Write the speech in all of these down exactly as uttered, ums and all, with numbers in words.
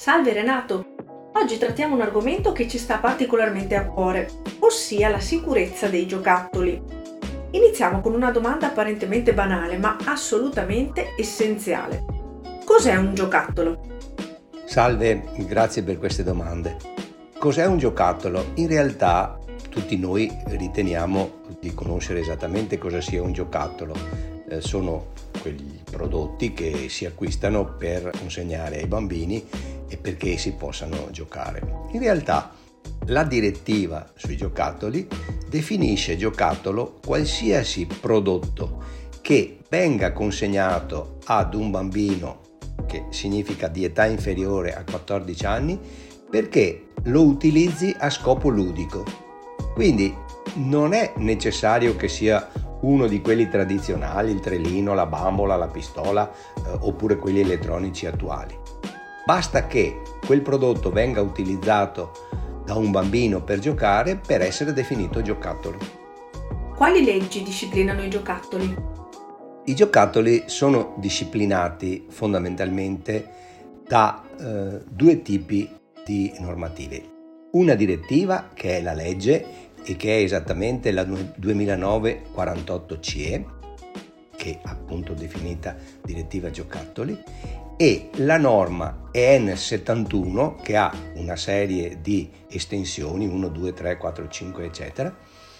Salve Renato! Oggi trattiamo un argomento che ci sta particolarmente a cuore, ossia la sicurezza dei giocattoli. Iniziamo con una domanda apparentemente banale, ma assolutamente essenziale. Cos'è un giocattolo? Salve, grazie per queste domande. Cos'è un giocattolo? In realtà tutti noi riteniamo di conoscere esattamente cosa sia un giocattolo. Eh, sono quegli prodotti che si acquistano per consegnare ai bambini e perché si possano giocare. In realtà la direttiva sui giocattoli definisce giocattolo qualsiasi prodotto che venga consegnato ad un bambino, che significa di età inferiore a quattordici anni, perché lo utilizzi a scopo ludico. Quindi non è necessario che sia uno di quelli tradizionali, il trelino, la bambola, la pistola, eh, oppure quelli elettronici attuali. Basta che quel prodotto venga utilizzato da un bambino per giocare per essere definito giocattolo. Quali leggi disciplinano i giocattoli? I giocattoli sono disciplinati fondamentalmente da eh, due tipi di normative. Una direttiva, che è la legge e che è esattamente la duemilanove quarantotto C E, che è appunto definita direttiva giocattoli, e la norma E N settantuno, che ha una serie di estensioni, uno, due, tre, quattro, cinque, eccetera,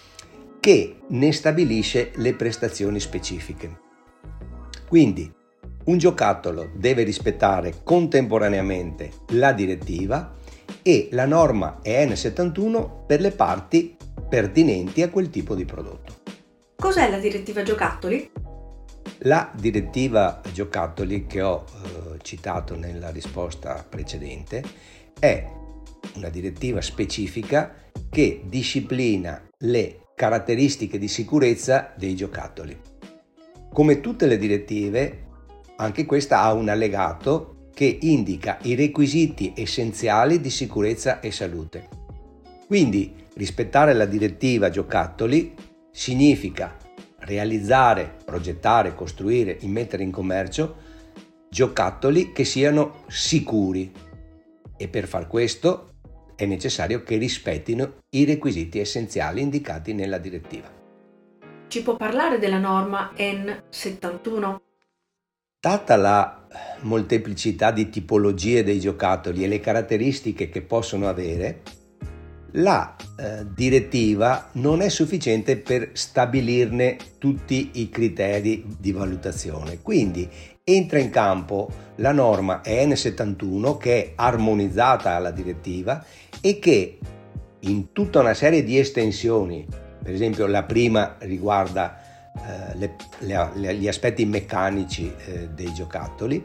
che ne stabilisce le prestazioni specifiche. Quindi un giocattolo deve rispettare contemporaneamente la direttiva e la norma E N settantuno per le parti pertinenti a quel tipo di prodotto. Cos'è la direttiva giocattoli? La direttiva giocattoli, che ho eh, citato nella risposta precedente, è una direttiva specifica che disciplina le caratteristiche di sicurezza dei giocattoli. Come tutte le direttive, anche questa ha un allegato che indica i requisiti essenziali di sicurezza e salute. Quindi rispettare la direttiva giocattoli significa realizzare, progettare, costruire, immettere in commercio giocattoli che siano sicuri, e per far questo è necessario che rispettino i requisiti essenziali indicati nella direttiva. Ci può parlare della norma E N settantuno? Data la molteplicità di tipologie dei giocattoli e le caratteristiche che possono avere, la eh, direttiva non è sufficiente per stabilirne tutti i criteri di valutazione. Quindi entra in campo la norma E N settantuno, che è armonizzata alla direttiva e che in tutta una serie di estensioni, per esempio la prima riguarda eh, le, le, gli aspetti meccanici eh, dei giocattoli,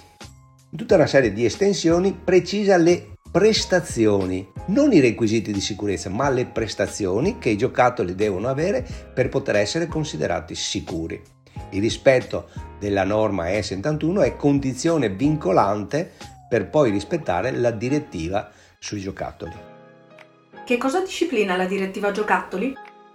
in tutta una serie di estensioni precisa le prestazioni, non i requisiti di sicurezza, ma le prestazioni che i giocattoli devono avere per poter essere considerati sicuri. Il rispetto della norma E N settantuno è condizione vincolante per poi rispettare la direttiva sui giocattoli. Che cosa disciplina la direttiva giocattoli?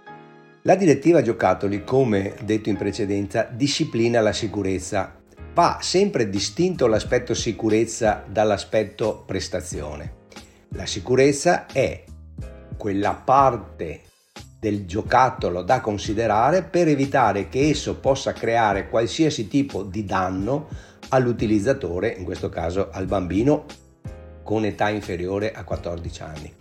La direttiva giocattoli, come detto in precedenza, disciplina la sicurezza. Va sempre distinto l'aspetto sicurezza dall'aspetto prestazione. La sicurezza è quella parte del giocattolo da considerare per evitare che esso possa creare qualsiasi tipo di danno all'utilizzatore, in questo caso al bambino con età inferiore a quattordici anni.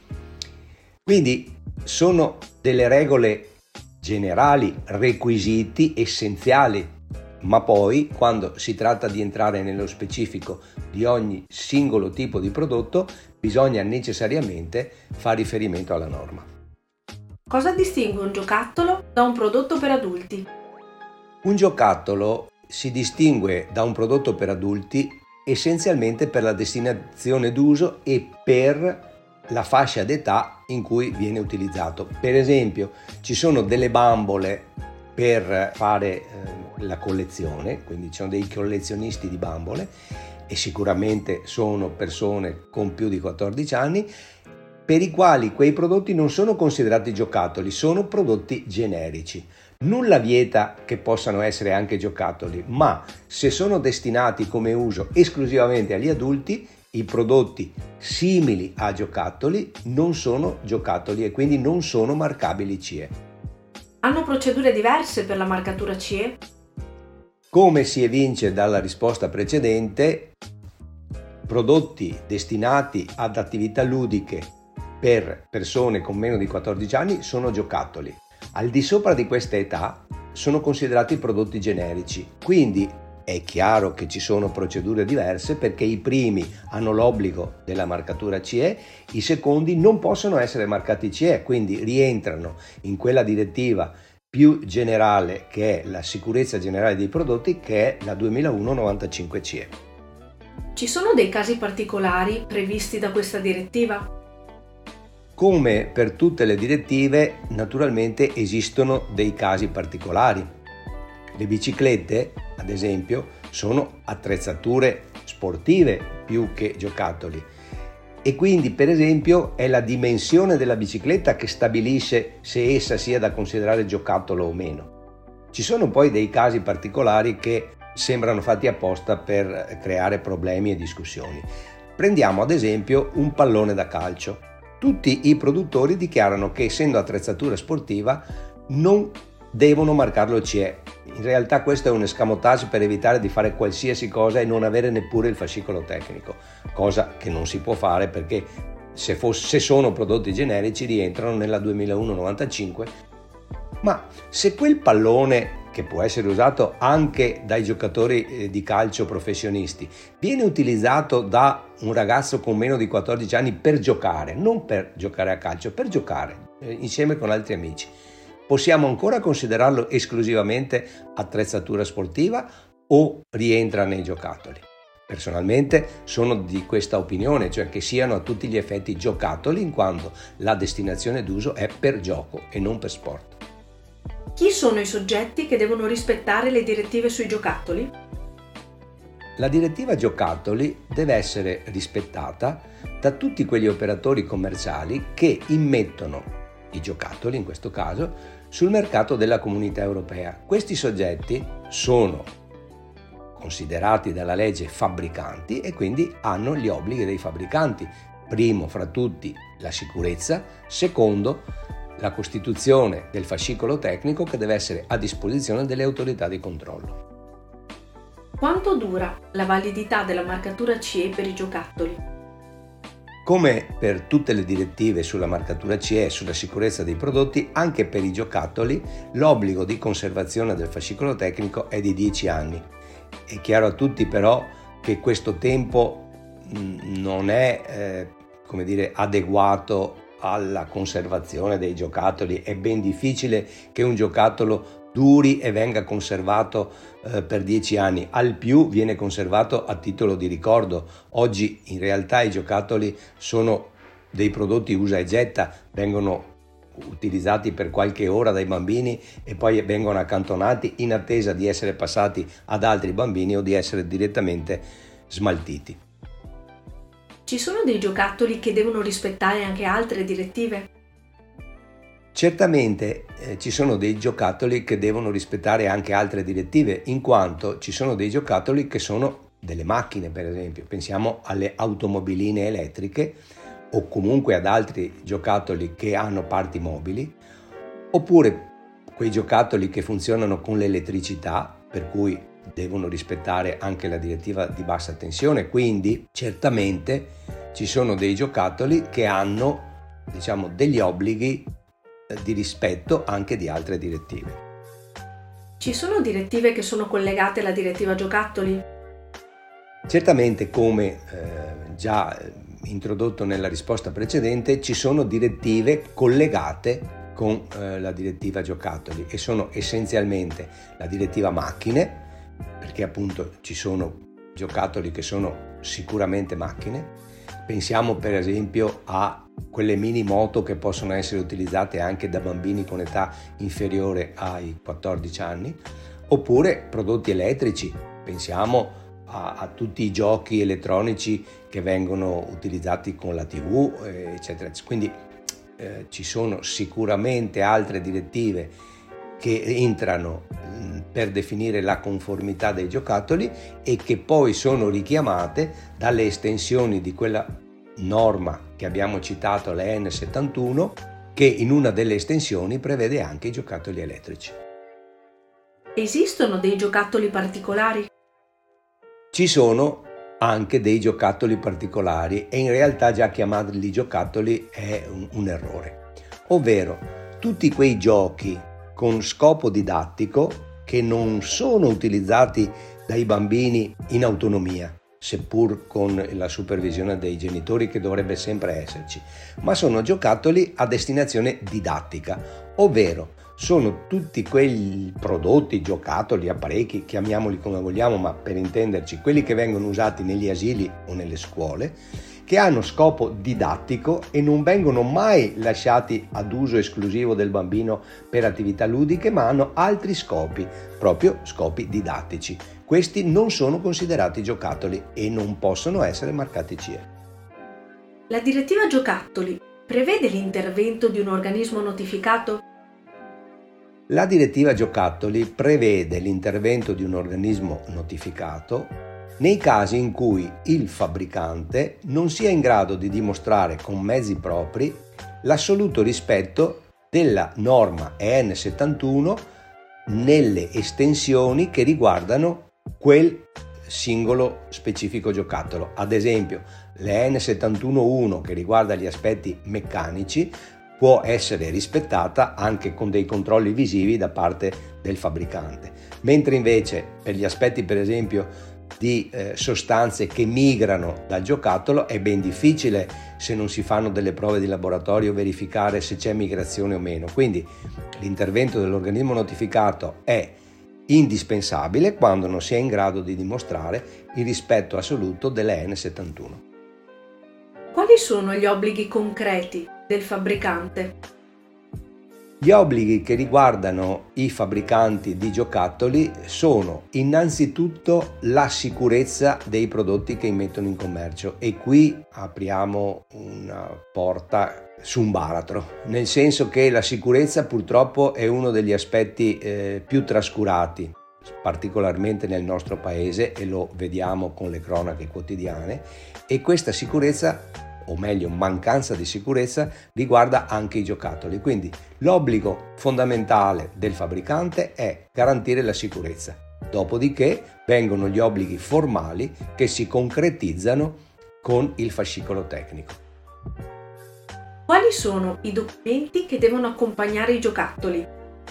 Quindi sono delle regole generali, requisiti essenziali, ma poi quando si tratta di entrare nello specifico di ogni singolo tipo di prodotto bisogna necessariamente fare riferimento alla norma. Cosa distingue un giocattolo da un prodotto per adulti? Un giocattolo si distingue da un prodotto per adulti essenzialmente per la destinazione d'uso e per la fascia d'età in cui viene utilizzato. Per esempio, ci sono delle bambole per fare eh, la collezione, quindi ci sono dei collezionisti di bambole e sicuramente sono persone con più di quattordici anni, per i quali quei prodotti non sono considerati giocattoli, sono prodotti generici. Nulla vieta che possano essere anche giocattoli, ma se sono destinati come uso esclusivamente agli adulti, i prodotti simili a giocattoli non sono giocattoli e quindi non sono marcabili C E. Hanno procedure diverse per la marcatura C E? Come si evince dalla risposta precedente, prodotti destinati ad attività ludiche per persone con meno di quattordici anni sono giocattoli. Al di sopra di questa età sono considerati prodotti generici, quindi è chiaro che ci sono procedure diverse perché i primi hanno l'obbligo della marcatura C E, i secondi non possono essere marcati C E, quindi rientrano in quella direttiva più generale che è la sicurezza generale dei prodotti, che è la duemilauno novantacinque C E. Ci sono dei casi particolari previsti da questa direttiva? Come per tutte le direttive, naturalmente esistono dei casi particolari. Le biciclette, ad esempio, sono attrezzature sportive più che giocattoli e quindi, per esempio, è la dimensione della bicicletta che stabilisce se essa sia da considerare giocattolo o meno. Ci sono poi dei casi particolari che sembrano fatti apposta per creare problemi e discussioni. Prendiamo ad esempio un pallone da calcio. Tutti i produttori dichiarano che, essendo attrezzatura sportiva, non devono marcarlo C E. In realtà questo è un escamotage per evitare di fare qualsiasi cosa e non avere neppure il fascicolo tecnico, cosa che non si può fare perché se, fosse, se sono prodotti generici rientrano nella duemilauno novantacinque. Ma se quel pallone, che può essere usato anche dai giocatori di calcio professionisti, viene utilizzato da un ragazzo con meno di quattordici anni per giocare, non per giocare a calcio, per giocare eh, insieme con altri amici, possiamo ancora considerarlo esclusivamente attrezzatura sportiva o rientra nei giocattoli? Personalmente sono di questa opinione, cioè che siano a tutti gli effetti giocattoli, in quanto la destinazione d'uso è per gioco e non per sport. Chi sono i soggetti che devono rispettare le direttive sui giocattoli? La direttiva giocattoli deve essere rispettata da tutti quegli operatori commerciali che immettono i giocattoli, in questo caso, sul mercato della Comunità Europea. Questi soggetti sono considerati dalla legge fabbricanti e quindi hanno gli obblighi dei fabbricanti. Primo fra tutti la sicurezza, secondo la costituzione del fascicolo tecnico che deve essere a disposizione delle autorità di controllo. Quanto dura la validità della marcatura C E per i giocattoli? Come per tutte le direttive sulla marcatura C E e sulla sicurezza dei prodotti, anche per i giocattoli l'obbligo di conservazione del fascicolo tecnico è di dieci anni. È chiaro a tutti però che questo tempo non è eh, come dire, adeguato alla conservazione dei giocattoli. È ben difficile che un giocattolo duri e venga conservato eh, per dieci anni, al più viene conservato a titolo di ricordo. Oggi in realtà i giocattoli sono dei prodotti usa e getta, vengono utilizzati per qualche ora dai bambini e poi vengono accantonati in attesa di essere passati ad altri bambini o di essere direttamente smaltiti. Ci sono dei giocattoli che devono rispettare anche altre direttive? Certamente eh, ci sono dei giocattoli che devono rispettare anche altre direttive, in quanto ci sono dei giocattoli che sono delle macchine, per esempio. Pensiamo alle automobiline elettriche o comunque ad altri giocattoli che hanno parti mobili, oppure quei giocattoli che funzionano con l'elettricità, per cui devono rispettare anche la direttiva di bassa tensione. Quindi certamente ci sono dei giocattoli che hanno, diciamo, degli obblighi di rispetto anche di altre direttive. Ci sono direttive che sono collegate alla direttiva giocattoli? Certamente, come eh, già introdotto nella risposta precedente, ci sono direttive collegate con eh, la direttiva giocattoli e sono essenzialmente la direttiva macchine, perché appunto ci sono giocattoli che sono sicuramente macchine. Pensiamo per esempio a quelle mini moto che possono essere utilizzate anche da bambini con età inferiore ai quattordici anni, oppure prodotti elettrici. Pensiamo a, a tutti i giochi elettronici che vengono utilizzati con la tivù, eccetera. Quindi eh, ci sono sicuramente altre direttive che entrano per definire la conformità dei giocattoli e che poi sono richiamate dalle estensioni di quella norma che abbiamo citato, la E N settantuno, che in una delle estensioni prevede anche i giocattoli elettrici. Esistono dei giocattoli particolari? Ci sono anche dei giocattoli particolari e in realtà già chiamarli giocattoli è un, un errore, ovvero tutti quei giochi con scopo didattico che non sono utilizzati dai bambini in autonomia, seppur con la supervisione dei genitori che dovrebbe sempre esserci, ma sono giocattoli a destinazione didattica, ovvero sono tutti quei prodotti, giocattoli, apparecchi, chiamiamoli come vogliamo, ma per intenderci quelli che vengono usati negli asili o nelle scuole, che hanno scopo didattico e non vengono mai lasciati ad uso esclusivo del bambino per attività ludiche, ma hanno altri scopi, proprio scopi didattici. Questi non sono considerati giocattoli e non possono essere marcati C E. La direttiva giocattoli prevede l'intervento di un organismo notificato? La direttiva giocattoli prevede l'intervento di un organismo notificato nei casi in cui il fabbricante non sia in grado di dimostrare con mezzi propri l'assoluto rispetto della norma E N settantuno nelle estensioni che riguardano quel singolo specifico giocattolo. Ad esempio, l'E N settantuno punto uno che riguarda gli aspetti meccanici può essere rispettata anche con dei controlli visivi da parte del fabbricante, mentre invece per gli aspetti per esempio di eh, sostanze che migrano dal giocattolo è ben difficile, se non si fanno delle prove di laboratorio, verificare se c'è migrazione o meno. Quindi l'intervento dell'organismo notificato è indispensabile quando non si è in grado di dimostrare il rispetto assoluto dell'E N settantuno. Quali sono gli obblighi concreti del fabbricante? Gli obblighi che riguardano i fabbricanti di giocattoli sono innanzitutto la sicurezza dei prodotti che immettono in commercio, e qui apriamo una porta su un baratro, nel senso che la sicurezza purtroppo è uno degli aspetti eh, più trascurati, particolarmente nel nostro paese, e lo vediamo con le cronache quotidiane, e questa sicurezza, o meglio mancanza di sicurezza, riguarda anche i giocattoli. Quindi l'obbligo fondamentale del fabbricante è garantire la sicurezza. Dopodiché vengono gli obblighi formali che si concretizzano con il fascicolo tecnico. Quali sono i documenti che devono accompagnare i giocattoli?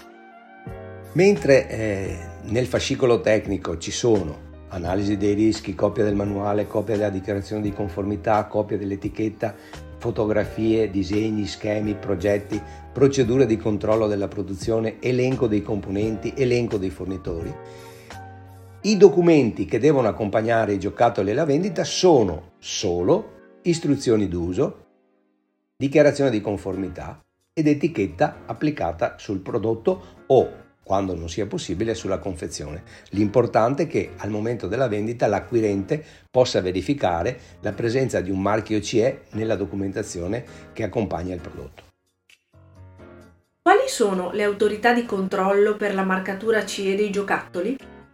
Mentre eh, nel fascicolo tecnico ci sono analisi dei rischi, copia del manuale, copia della dichiarazione di conformità, copia dell'etichetta, fotografie, disegni, schemi, progetti, procedure di controllo della produzione, elenco dei componenti, elenco dei fornitori. I documenti che devono accompagnare i giocattoli alla vendita sono solo istruzioni d'uso, dichiarazione di conformità ed etichetta applicata sul prodotto o, quando non sia possibile, sulla confezione. L'importante è che al momento della vendita l'acquirente possa verificare la presenza di un marchio C E nella documentazione che accompagna il prodotto. Quali sono le autorità di controllo per la marcatura C E dei giocattoli?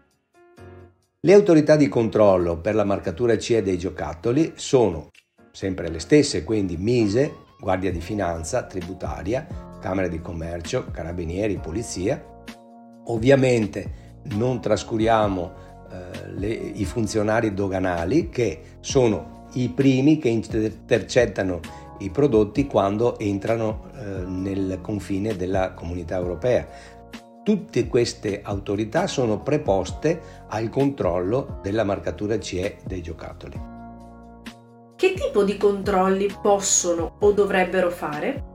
Le autorità di controllo per la marcatura C E dei giocattoli sono sempre le stesse, quindi Mise, Guardia di Finanza, Tributaria, Camera di Commercio, Carabinieri, Polizia. Ovviamente non trascuriamo eh, le, i funzionari doganali, che sono i primi che intercettano i prodotti quando entrano eh, nel confine della Comunità Europea. Tutte queste autorità sono preposte al controllo della marcatura C E dei giocattoli. Che tipo di controlli possono o dovrebbero fare?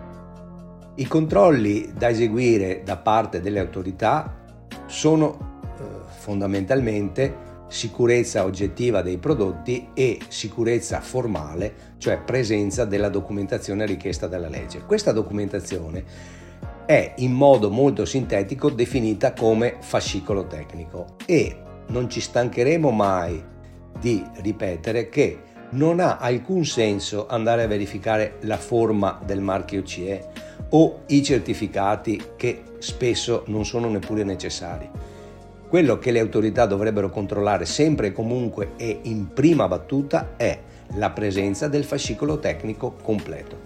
I controlli da eseguire da parte delle autorità sono eh, fondamentalmente sicurezza oggettiva dei prodotti e sicurezza formale, cioè presenza della documentazione richiesta dalla legge. Questa documentazione è in modo molto sintetico definita come fascicolo tecnico, e non ci stancheremo mai di ripetere che non ha alcun senso andare a verificare la forma del marchio C E o i certificati che spesso non sono neppure necessari. Quello che le autorità dovrebbero controllare sempre e comunque e in prima battuta è la presenza del fascicolo tecnico completo.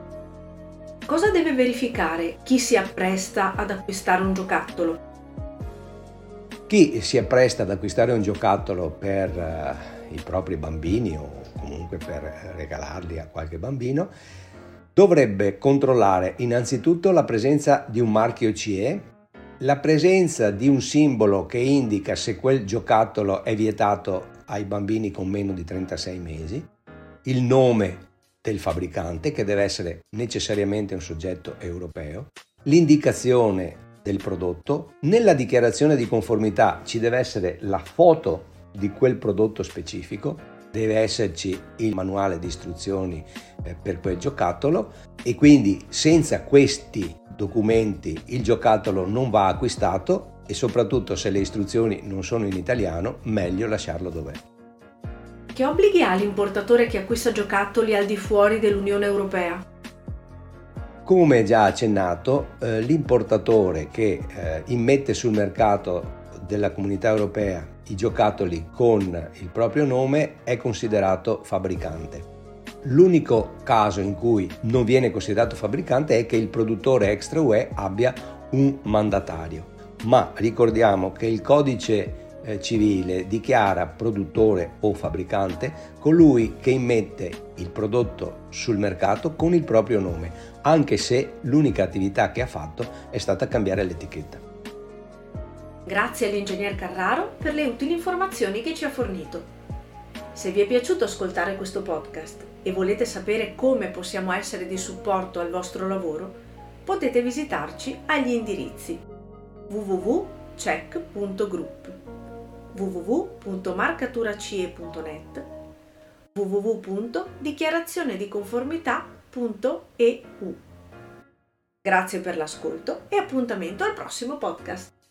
Cosa deve verificare chi si appresta ad acquistare un giocattolo? Chi si appresta ad acquistare un giocattolo per uh, i propri bambini o comunque per regalarli a qualche bambino dovrebbe controllare innanzitutto la presenza di un marchio C E, la presenza di un simbolo che indica se quel giocattolo è vietato ai bambini con meno di trentasei mesi, il nome del fabbricante, che deve essere necessariamente un soggetto europeo, l'indicazione del prodotto, nella dichiarazione di conformità ci deve essere la foto di quel prodotto specifico, deve esserci il manuale di istruzioni per quel giocattolo e quindi senza questi documenti il giocattolo non va acquistato e soprattutto se le istruzioni non sono in italiano meglio lasciarlo dov'è. Che obblighi ha l'importatore che acquista giocattoli al di fuori dell'Unione Europea? Come già accennato, eh, l'importatore che eh, immette sul mercato della Comunità Europea i giocattoli con il proprio nome è considerato fabbricante. L'unico caso in cui non viene considerato fabbricante è che il produttore extra U E abbia un mandatario, ma ricordiamo che il codice eh, civile dichiara produttore o fabbricante colui che immette il prodotto sul mercato con il proprio nome, anche se l'unica attività che ha fatto è stata cambiare l'etichetta. Grazie all'ingegner Carraro per le utili informazioni che ci ha fornito. Se vi è piaciuto ascoltare questo podcast e volete sapere come possiamo essere di supporto al vostro lavoro, potete visitarci agli indirizzi w w w punto cec punto group, w w w punto marcaturacie punto net, w w w punto dichiarazione di conformità punto e u. Grazie per l'ascolto e appuntamento al prossimo podcast.